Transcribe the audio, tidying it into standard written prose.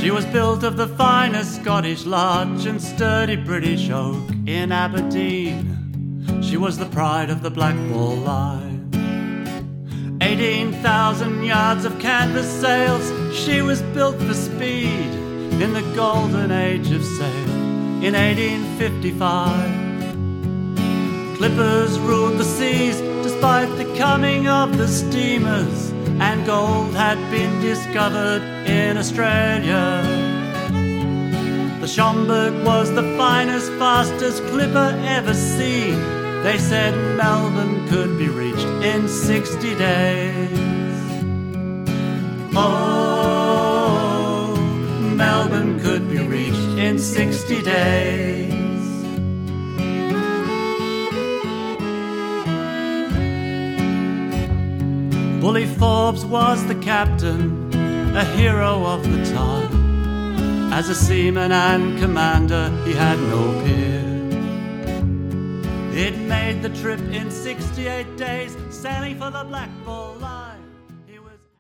She was built of the finest Scottish larch and sturdy British oak in Aberdeen. She was the pride of the Black Ball Line. 18,000 yards of canvas sails. She was built for speed in the golden age of sail in 1855. Clippers ruled the seas despite the coming of the steamers, and gold had been discovered in Australia. The Schomburg was the finest, fastest clipper ever seen. They said Melbourne could be reached in 60 days. Oh, Melbourne could be reached in 60 days. Bully Forbes was the captain, a hero of the time. As a seaman and commander, he had no peer. It made the trip in 68 days, sailing for the Black Ball Line.